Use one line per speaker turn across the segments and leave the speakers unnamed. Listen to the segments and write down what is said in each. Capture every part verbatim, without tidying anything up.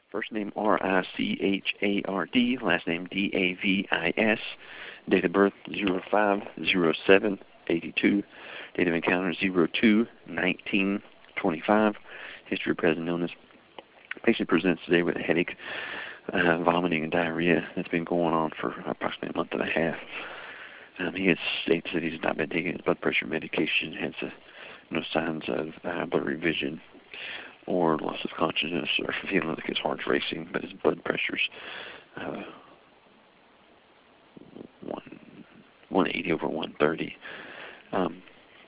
First name R I C H A R D, last name D A V I S, date of birth zero five zero seven eighty-two, date of encounter zero two nineteen twenty-five, history of present illness. Patient presents today with a headache, uh, vomiting, and diarrhea that's been going on for approximately a month and a half. Um, he has states that he's not been taking his blood pressure medication, has uh, no signs of uh, blurry vision or loss of consciousness or feeling like his heart's racing, but his blood pressure's uh, one, 180 over one thirty. Um,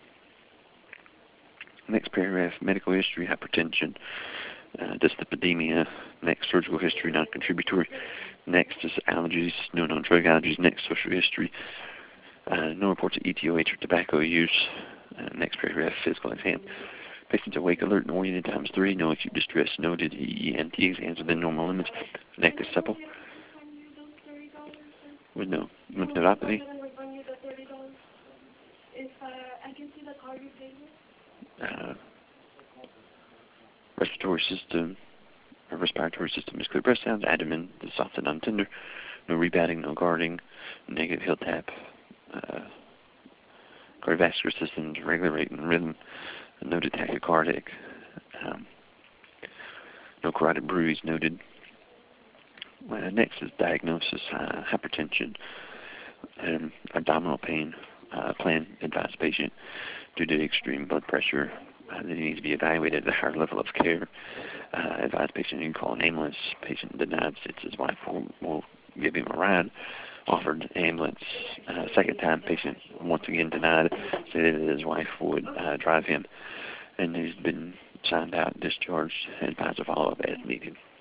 next paragraph, medical history, hypertension, uh, dyslipidemia. Next, surgical history, non-contributory. Next is allergies, no known drug allergies. Next, social history, uh, no reports of E T O H or tobacco use. Uh, next paragraph, physical exam. Patients awake, alert, and oriented times three. No acute distress noted. E N T exams within normal limits. Neck is supple. With no lymphadenopathy. Uh, respiratory system, or respiratory system is clear. Breast sounds, abdomen is soft and untender. No rebounding, no guarding. Negative heel tap. Uh, cardiovascular system, regular rate and rhythm. Noted tachycardic. Um, no carotid bruise noted. Uh, next is diagnosis, uh, hypertension, and abdominal pain. Uh, plan advised patient due to extreme blood pressure uh, that he needs to be evaluated at a higher level of care. Uh, advised patient you can call an ambulance. Patient denied states his wife will, will give him a ride. Offered ambulance. Uh, second time, patient once again denied, stated that his wife would uh, drive him, and he's been signed out, discharged, and advised to follow up as needed.